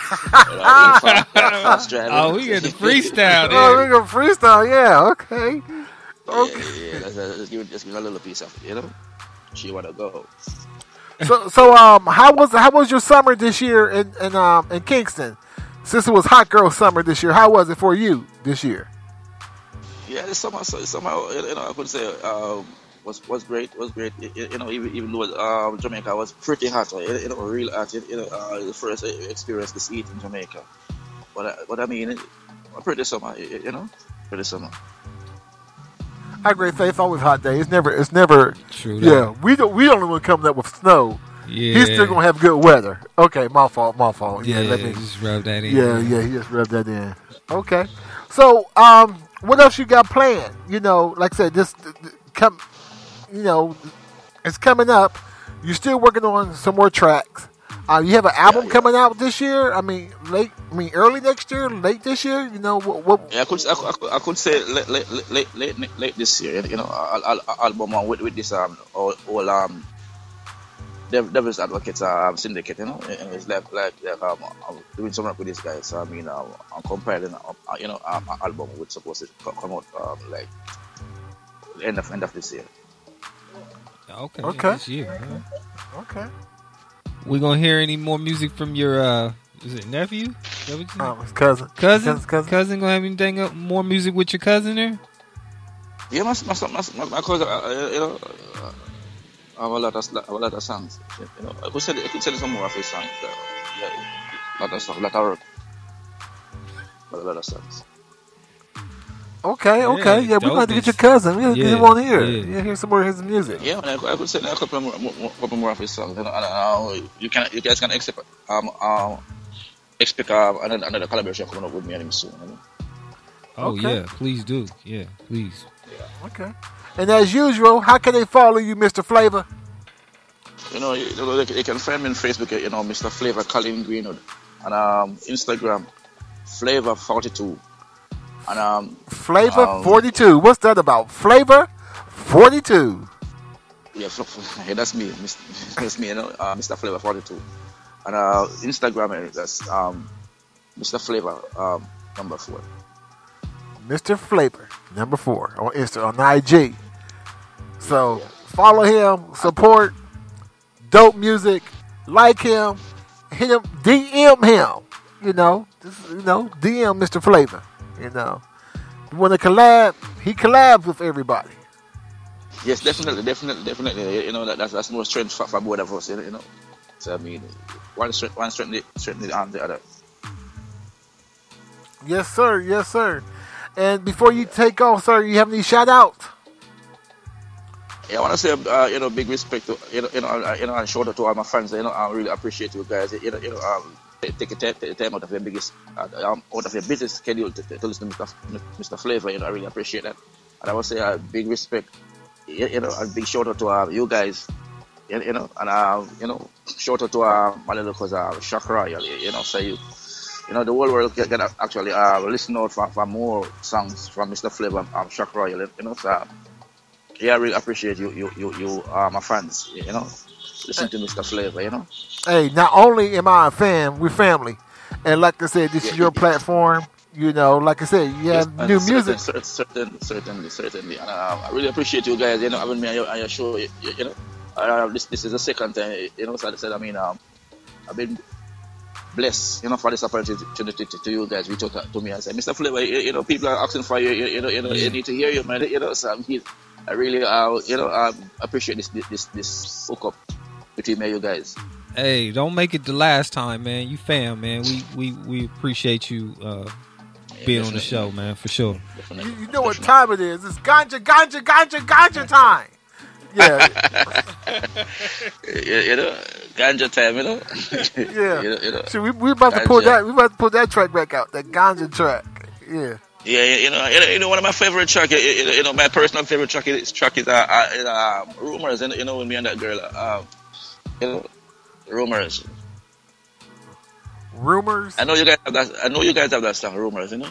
Fast driving. Oh, we get the freestyle there. Oh, we got freestyle, yeah, okay. Okay. Yeah, just give me a little piece of it, you know? She wanna go. So, how was your summer this year in Kingston? Since it was hot girl summer this year, how was it for you this year? Yeah, the summer, you know, I could say was great. You know, even though Jamaica was pretty hot, you know, real hot. You know, the first experience this heat in Jamaica. But I mean, pretty summer. You know, pretty summer. I agree. It's always hot day. It's never. True. Yeah, we don't want coming up with snow. Yeah. He's still gonna have good weather. Okay, my fault. Yeah, let me just rub that in. Yeah, he just rubbed that in. Okay. So, what else you got planned? You know, like I said, this come. You know, it's coming up. You're still working on some more tracks. You have an album coming out this year. Early next year, late this year. You know what? Yeah, I could say late this year. You know, album with this Devil's Advocates syndicate. You know, and it's like I'm doing some work with these guys. So I mean, I'm compiling an album which supposed to come out like end of this year. Okay. This year. Huh? Okay. We gonna hear any more music from your is it nephew? His cousin. Cousin gonna have anything more music with your cousin there? Yeah, my cousin. You know, I have a lot of songs. You know, I could sell some more of his songs. Yeah, a lot of stuff, a lot of work. a lot of songs. Okay. Yeah, we're going to have to get your cousin. We're going to get him on here. Yeah, hear some more of his music. Yeah, man, I could say a couple more of his songs. You know, you guys can expect another collaboration coming up with me and him soon. You know? Oh, yeah, please do. Yeah, please. Yeah. Okay. And as usual, how can they follow you, Mr. Flavor? You know, they can find me on Facebook, you know, Mr. Flavor Colin Greenwood. And Instagram, Flavor42. And Flavor42. What's that about? Flavor42. Yeah, that's me. That's me, you know, Mr. Flavor42. And Instagram, that's Mr. Flavor number 4. Mr. Flavor number 4 on Insta, on IG. So follow him, support dope music, like him, hit him, DM him. You know, DM Mr. Flavor. You know, you want to collab? He collabs with everybody. Yes, definitely. You know, that's more strength for both of us. You know, so I mean, one strength on the other. Yes, sir. And before you take off, sir, you have any shout outs? Yeah, I want to say, you know, big respect to, and shout out to all my fans. You know, I really appreciate you guys. You know, take the time out of your busy schedule to listen to Mr. Flavor. You know, I really appreciate that. And I want to say a big respect, you know, a big shout out to you guys. You know, and you know, shout out to my little cousin Shock Royal. You know, so you know, the whole world can actually listen out for more songs from Mr. Flavor and Shock Royal. You know, so yeah, I really appreciate you my fans. You know, listen to Mr. Flavor. You know. Hey, not only am I a fan, we're family, and like I said, this is your platform. You know, like I said, you have new music. Certainly, and I really appreciate you guys. You know, having me on your show. You know, this is the second time. You know, so I said, I mean, I've been blessed, you know, for this opportunity to you guys. Reach out to me and say, Mr. Flavor, you know, people are asking for you. You know, they need to hear you, man. You know, so I really, you know, appreciate this hookup between me and you guys. Hey, don't make it the last time, man. You fam, man. We appreciate you being on the show, man, for sure. You know what time it is? It's ganja time. Yeah. You know, ganja time, you know. Yeah. You know. So we about to pull that. We about to pull that track back out. That ganja track. Yeah. Yeah, you know, one of my favorite tracks, you know, my personal favorite track is Rumors, you know, with me and that girl, you know, Rumors. I know you guys have that song, Rumors, you know.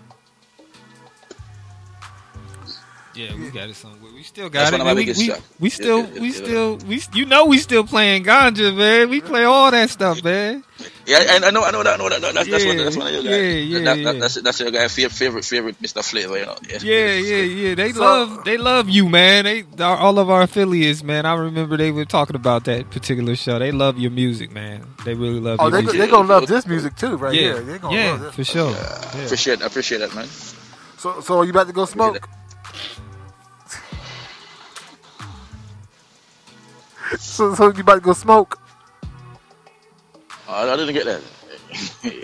Yeah, we got it somewhere. We still got it. We still, you know, we still playing ganja, man. We play all that stuff, man. Yeah, I know that. That's one of your guys. That's your guy's favorite Mr. Flavor, you know. Yeah. They love you, man. All of our affiliates, man. I remember they were talking about that particular show. They love your music, man. They really love your music. They're gonna love this music too, right here. They're gonna love this. For sure. I appreciate that, man. So are you about to go smoke? So you about to go smoke? I didn't get that. Yeah.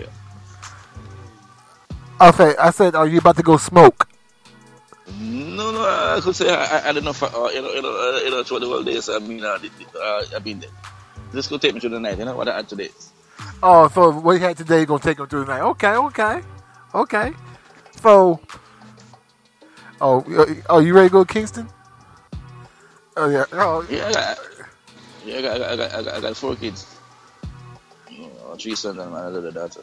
Okay, I said, are you about to go smoke? No, I could say I don't know if you know, through the whole days. I mean, this could take me through the night. You know what I had today. Oh, so what you had today gonna take him through the night? Okay. So, you ready to go to Kingston? Oh yeah. I got 4 kids. 3 sons and a little daughter.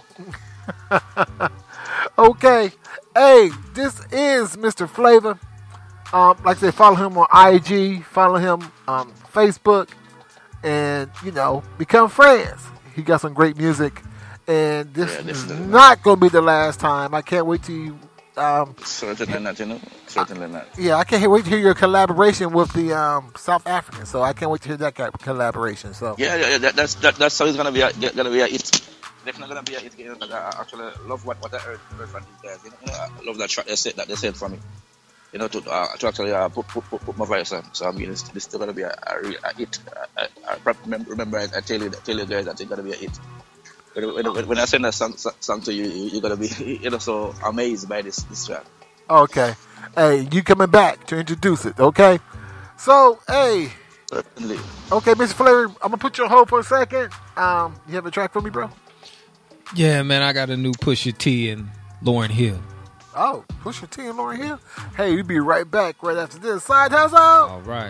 Okay. Hey, this is Mr. Flavor. Like I said, follow him on IG, follow him on Facebook, and, you know, become friends. He got some great music, and this is not going to be the last time. I can't wait to you. Certainly not, you know. Certainly not. Yeah, I can't wait to hear your collaboration with the South Africans. So I can't wait to hear that collaboration. So yeah, that's how it's gonna be a hit. Definitely gonna be a hit. I actually love what I heard from these guys. You know, I love that track they said for me. You know, to actually put my voice on. So I mean, it's still gonna be a hit. I remember I tell you guys that it's gonna be a hit. When I send that song to you, you're gonna be so amazed by this track. Okay. Hey, you coming back to introduce it? Okay. So, hey. Certainly. Okay, Mr. Flavor, I'm gonna put you on hold for a second. You have a track for me, bro? Yeah, man, I got a new Pusha T and Lauryn Hill. Oh, Pusha T and Lauryn Hill. Hey, we'll be right back right after this. Side Hustle. All right.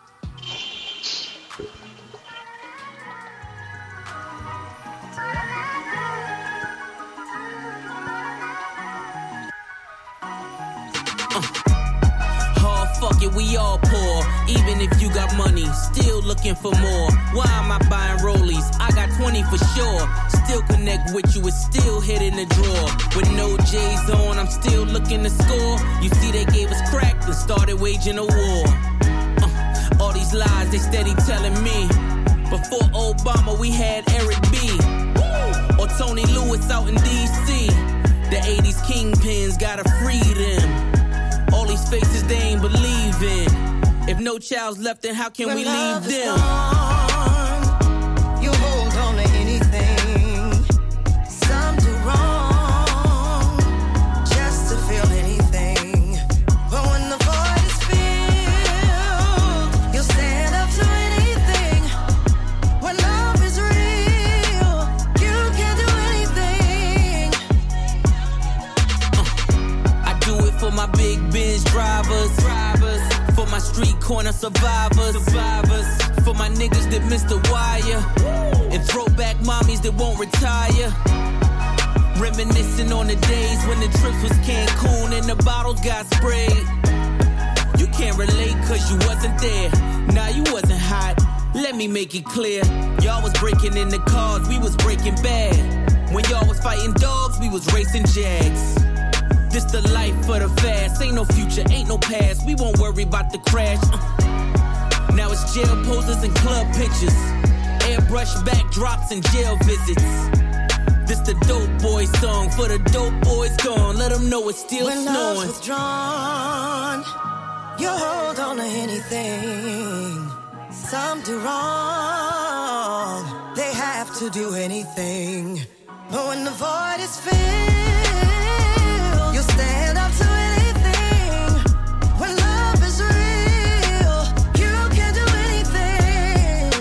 Fuck it, we all poor. Even if you got money, still looking for more. Why am I buying rollies? I got 20 for sure. Still connect with you, it's still hit in the drawer. With no J's on, I'm still looking to score. You see, they gave us crack and started waging a war. All these lies, they steady telling me. Before Obama, we had Eric B. Or Tony Lewis out in D.C. The 80s kingpins gotta free them. All these faces they ain't believe in. If no child's left, then how can we leave them? You hold on to anything. Some do wrong just to feel anything. But when the void is filled, you'll stand up to anything. When love is real, you can do anything. I do it for my big Benz drivers, for my street corner survivors, for my niggas that missed the wire, and throwback mommies that won't retire. Reminiscing on the days when the trips was Cancun and the bottles got sprayed. You can't relate cause you wasn't there. Nah, you wasn't hot. Let me make it clear. Y'all was breaking in the cars, we was breaking bad. When y'all was fighting dogs, we was racing Jags. This the life for the fast. Ain't no future, ain't no past. We won't worry about the crash. Now it's jail poses and club pictures. Airbrush backdrops and jail visits. This the dope boy song for the dope boys gone. Let them know it's still when snowing. Love's withdrawn, you hold on to anything. Some do wrong, they have to do anything. But when the void is filled, you'll stand up to anything. When love is real, you can do anything.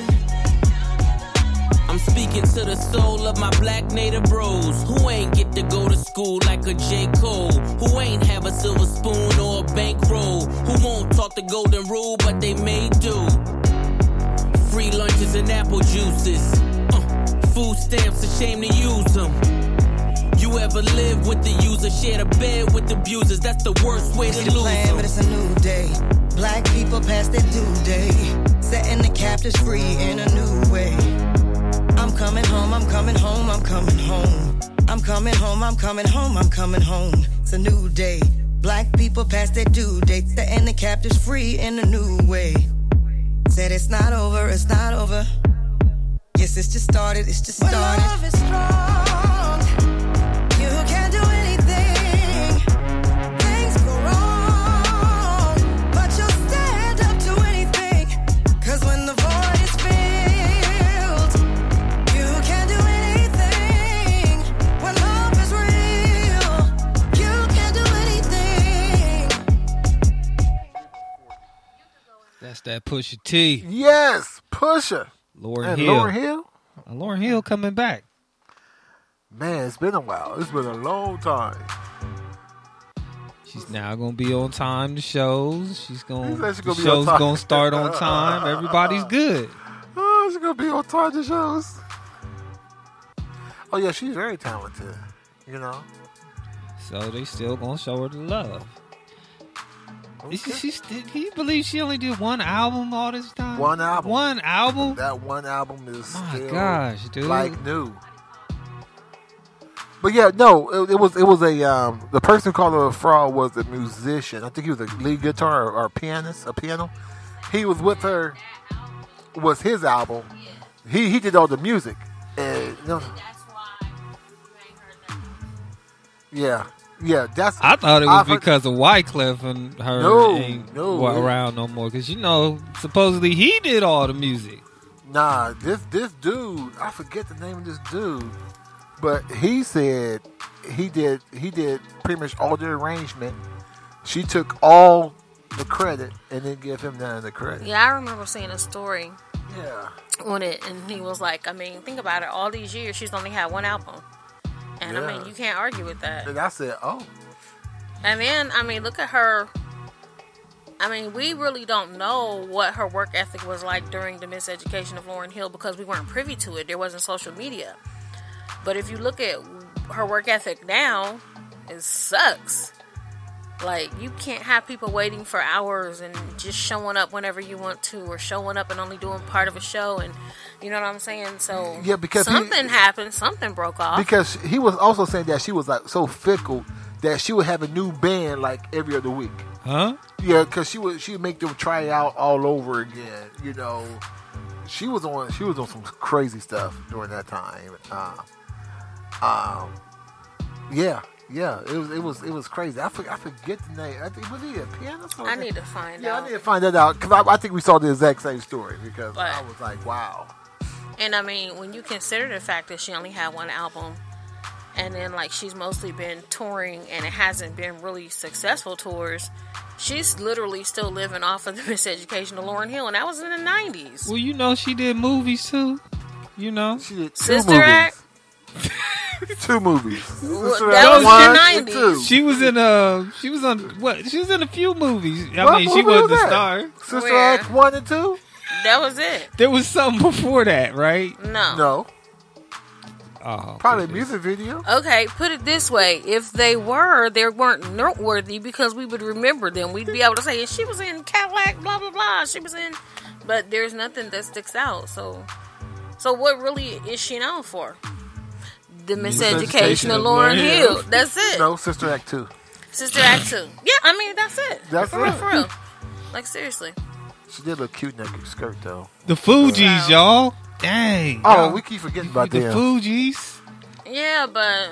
I'm speaking to the soul of my black native bros who ain't get to go to school like a J. Cole, who ain't have a silver spoon or a bankroll, who won't talk the golden rule but they may do. Free lunches and apple juices, food stamps, a shame to use them. You ever live with the user, share a bed with abusers? That's the worst way to lose plan, but it's a new day. Black people past their due day, setting the captives free in a new way. I'm coming home, I'm coming home, I'm coming home. I'm coming home, I'm coming home, I'm coming home. It's a new day. Black people past their due date, setting the captives free in a new way. Said it's not over, it's not over. Yes, it's just started, it's just started. When love is strong, you can do anything. Things go wrong, but you'll stand up to anything. Cause when the void is filled, you can do anything. When love is real, you can do anything. That's that Pusha T. Yes, Pusha. Lauryn and Hill. Lauryn Hill? Lauryn Hill coming back. Man, it's been a while. It's been a long time. She's now going to be on time to shows. The be show's on time. going to start on time. Everybody's good. Oh, she's going to be on time to shows. Oh, yeah, she's very talented, you know. So they still going to show her the love. Okay. Can you believe she only did one album all this time? One album. One album? That one album is still gosh, dude. like new. But yeah, no, it was a the person who called her a fraud was a musician. I think he was a lead guitar or a piano. He was with her. It was his album. He did all the music. And, yeah. Yeah, I thought it was because of Wyclef and her ain't around no more. Because, supposedly he did all the music. Nah, this dude, I forget the name of this dude. But he said he did pretty much all the arrangement. She took all the credit and then give him none of the credit. Yeah, I remember seeing a story. Yeah. On it, and he was like, I mean, think about it. All these years, she's only had one album, and I mean, you can't argue with that. And I said, oh. And then, I mean, look at her. I mean, we really don't know what her work ethic was like during the miseducation of Lauryn Hill because we weren't privy to it. There wasn't social media. But if you look at her work ethic now, it sucks. Like, you can't have people waiting for hours and just showing up whenever you want to, or showing up and only doing part of a show, and you know what I'm saying? So yeah, because something happened, something broke off. Because he was also saying that she was like so fickle that she would have a new band like every other week. Huh? Yeah, because she would make them try it out all over again. You know, she was on some crazy stuff during that time. Yeah, it was crazy. I forget the name. I think was he a pianist? I need to find out. I need to find that out because I think we saw the exact same story because I was like, wow. And I mean, when you consider the fact that she only had one album, and then like she's mostly been touring, and it hasn't been really successful tours. She's literally still living off of the miseducation of Lauryn Hill, and that was in the 90s. Well, you know, she did movies too. You know, she did Sister Act. 2 movies. That was in the 90s. She was in She was on what? She was in a few movies. I mean, she wasn't the star. Sister Act 1 and 2. That was it. There was something before that, right? No. Oh, probably a music video. Okay, put it this way: if they weren't noteworthy because we would remember them. We'd be able to say, "She was in Cadillac, blah blah blah." She was in, but there's nothing that sticks out. So what really is she known for? The miseducation of Lauryn Hill. That's it. No, Sister Act 2. Sister Act 2. Yeah, I mean that's it. That's for real. Like seriously. She did a cute naked skirt though. The Fugees, y'all. Dang. Oh, we keep forgetting about the them. Fugees. Yeah, but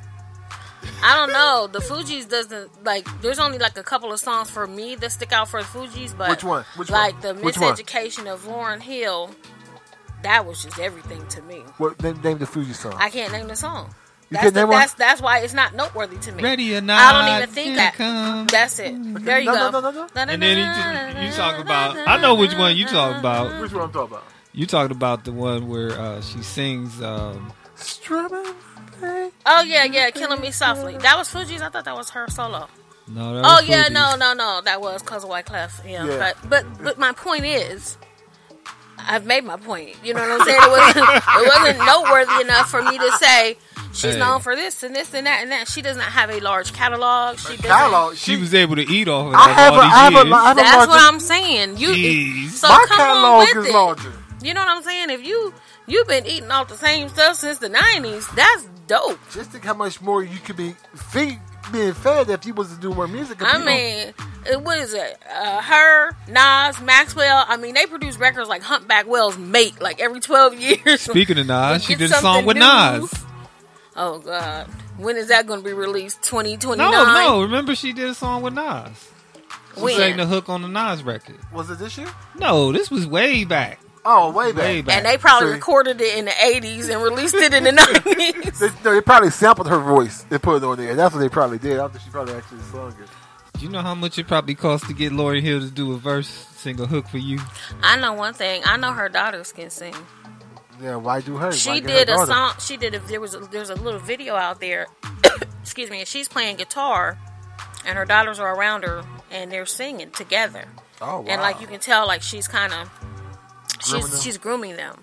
I don't know. The Fugees doesn't like. There's only like a couple of songs for me that stick out for the Fugees, but which one? Like the miseducation of Lauryn Hill. That was just everything to me. What name the Fugees song? I can't name the song. That's why it's not noteworthy to me. Ready or not, I don't even think that. That's it. There you go. No. And then you talk about. I know which one you talking about. Which one I'm talking about? You talking about the one where she sings. Strawberry. Oh yeah, Killing Me Softly. That was Fugees. I thought that was her solo. No, that was Fugees. No. That was Cause of Wyclef. Yeah. But my point is, I've made my point. You know what I'm saying? It wasn't noteworthy enough for me to say she's known for this and this and that and that. She does not have a large catalog. She was able to eat off of that all these years. That's what I'm saying. My catalog is larger. You know what I'm saying? If you've been eating off the same stuff since the 90s, that's dope. Just think how much more you could be being fed if you was to do more music. I mean, what is it? Her, Nas, Maxwell. I mean, they produce records like Humpback Whale's Mate like every 12 years. Speaking of Nas, she did a song with Nas. Oh, God. When is that going to be released? 2029? No. Remember she did a song with Nas. She sang the hook on the Nas record. Was it this year? No, this was way back. Oh, way back. And they probably recorded it in the 80s and released it in the 90s. They probably sampled her voice and put it on there. That's what they probably did. I think she probably actually sung it. Do you know how much it probably cost to get Lauryn Hill to do a verse, sing a hook for you? I know one thing. I know her daughters can sing. Yeah, why do her? She did a song. She did a. There's a little video out there. Excuse me. And she's playing guitar, and her daughters are around her, and they're singing together. Oh wow! And like you can tell, like she's kind of. She's grooming them.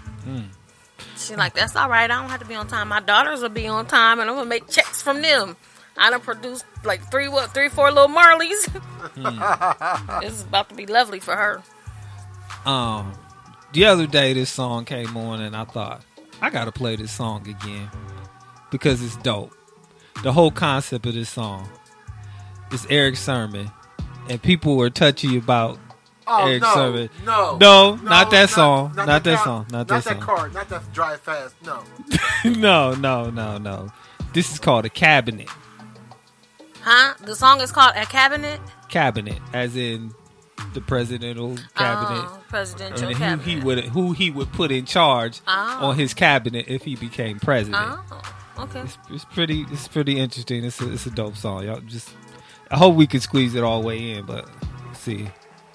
She's like, that's all right. I don't have to be on time. My daughters will be on time, and I'm gonna make checks from them. I done produced like 3, 4 little Marleys. This is about to be lovely for her. The other day, this song came on, and I thought I gotta play this song again because it's dope. The whole concept of this song is Erick Sermon, and people were touchy about. Eric Sermon. No, not that song. Not that song. Not that car. Not that Drive Fast. No. No. This is called A Cabinet. Huh? The song is called A Cabinet? Cabinet, as in the presidential cabinet, presidential and cabinet. who he would put in charge Oh. on his cabinet if he became president. Oh, okay. It's pretty interesting. It's a dope song. Y'all I hope we can squeeze it all the way in, but let's see.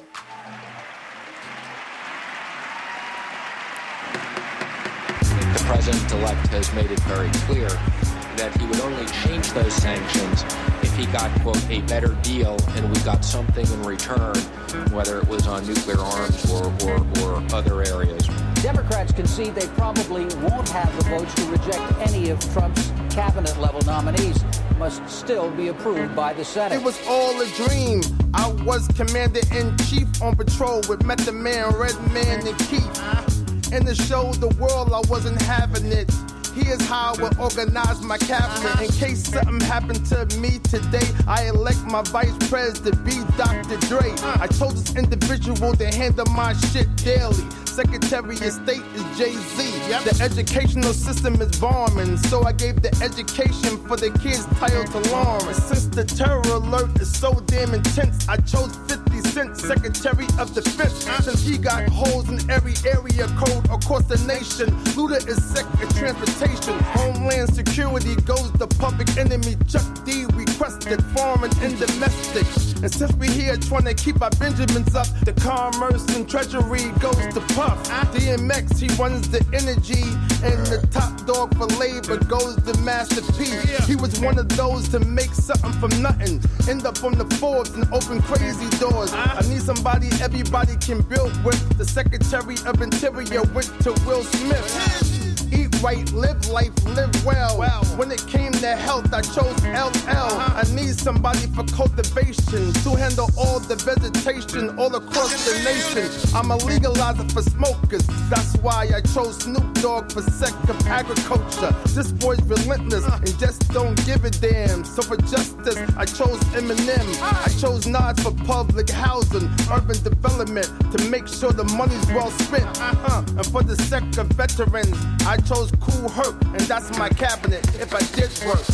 The president-elect has made it very clear that he would only change those sanctions if he got, quote, a better deal and we got something in return, whether it was on nuclear arms or other areas. Democrats concede they probably won't have the votes to reject any of Trump's cabinet-level nominees. Must still be approved by the Senate. It was all a dream. I was commander-in-chief on patrol with Method Man, Redman, and Keith. And to show the world I wasn't having it. Here's how I would organize my cabinet. In case something happened to me today, I elect my vice president to be Dr. Dre. I chose this individual to handle my shit daily. Secretary of State is Jay-Z. The educational system is bombing, so I gave the education for the kids title to Lawrence. Since the terror alert is so damn intense, I chose 50 Cent, Secretary of Defense. Since he got holes in every area code across the nation. Luda is Secretary of Transportation. Homeland Security goes to Public Enemy. Chuck D requested foreign and domestic. And since we here trying to keep our Benjamins up, the Commerce and Treasury goes to Puff. DMX, he runs the energy, and the top dog for labor goes to Master P. He was one of those to make something from nothing, end up on the Forbes and open crazy doors. I need somebody everybody can build with. The Secretary of Interior went to Will Smith. Eat right, live life, live well. When it came to health, I chose LL. I need somebody for cultivation to handle all the vegetation all across the nation. I'm a legalizer for smokers. That's why I chose Snoop Dogg for Sec of Agriculture. This boy's relentless and just don't give a damn. So for justice, I chose Eminem. I chose Nas for public housing, urban development, to make sure the money's well spent. And for the Sec of veterans, I chose Cool Herc, and that's my cabinet if I did work.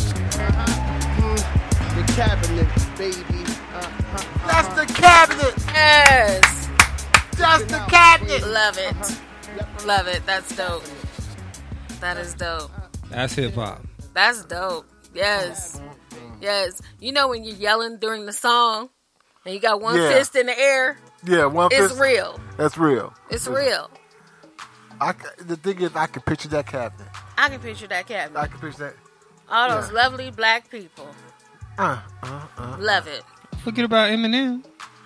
The cabinet, baby. That's the cabinet. Yes. That's the cabinet. Love it. Love it. That's dope. That is dope. That's hip hop. That's dope. Yes. Yes. You know when you're yelling during the song and you got one fist in the air? Yeah, one fist. It's real. That's real. It's real. The thing is, I can picture that cabinet. I can picture that cabinet. I can picture that. All those lovely black people. Love it. Forget about Eminem.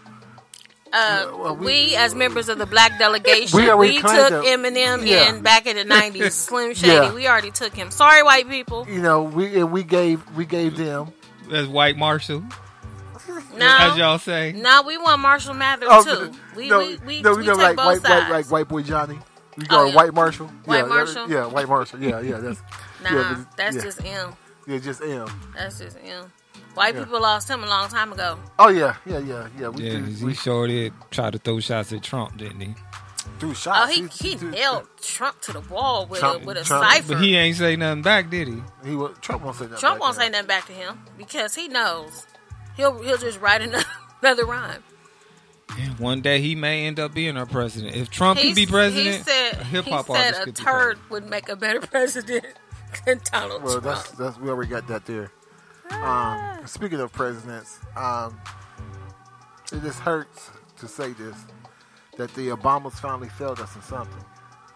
We, as members of the black delegation, we took Eminem in back in the 90s. Slim Shady, we already took him. Sorry, white people. You know, we gave them. As White Marshall. No, as y'all say. No, we want Marshall Mathers too. We like both sides. Like White Boy Johnny. We go White Marshall. White Marshall. Yeah, White Marshall. Yeah. That's just M. Yeah, just M. That's just M. White people lost him a long time ago. Oh yeah. He sure did try to throw shots at Trump, didn't he? Threw shots. Oh, he nailed Trump to the wall with a cipher. But he ain't say nothing back, did he? Trump won't say nothing. Trump won't say nothing back to him because he knows he'll just write another rhyme. Yeah, one day he may end up being our president. If Trump can be president, a hip hop artist could be president. He said a turd would make a better president than Donald Trump. That's we already got that there. Speaking of presidents, it just hurts to say this, that the Obamas finally failed us in something.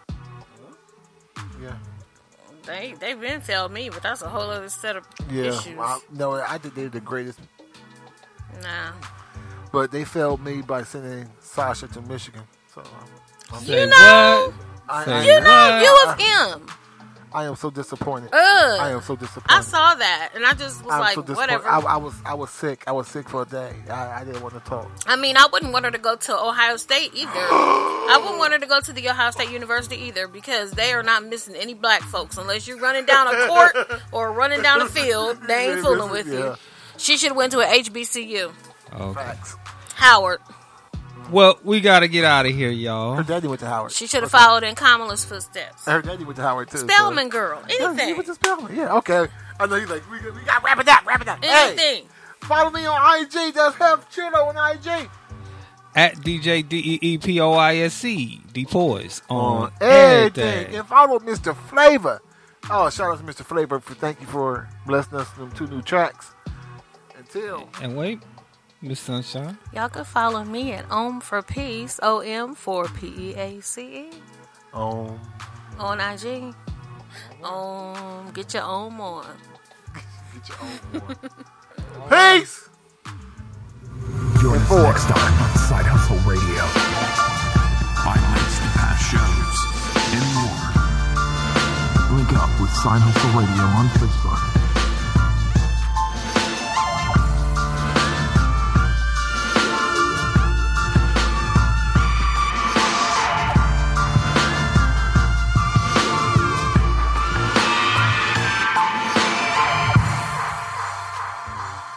Yeah. They've been failed me, but that's a whole other set of issues. No, I think they're the greatest. Nah. But they failed me by sending Sasha to Michigan. So you know of him. I am so disappointed. I am so disappointed. I saw that, and I just was like, whatever. I was sick. I was sick for a day. I didn't want to talk. I mean, I wouldn't want her to go to Ohio State either. I wouldn't want her to go to the Ohio State University either because they are not missing any black folks unless you're running down a court or running down a field. They ain't fooling with you. She should have went to a HBCU. Okay. Facts. Howard. Well, we got to get out of here, y'all. Her daddy went to Howard. She should have followed in Kamala's footsteps. Her daddy went to Howard, too. Spelman girl. Anything. Yeah, he went to Spelman. Yeah, okay. I know he's like, we got to wrap it up. Anything. Hey, follow me on IG. That's Hef Chino on IG. At DJ DEEPOISC, DPoise on everything. And follow Mr. Flavor. Oh, shout out to Mr. Flavor for thank you for blessing us with them 2 new tracks. Until. And wait, Miss Sunshine. Y'all can follow me at Om for Peace, OM for PEACE. On IG. Get your Om on. Get your Om on. Peace! Join us next time on Side Hustle Radio. Highlights to past shows and more. Link up with Side Hustle Radio on Facebook.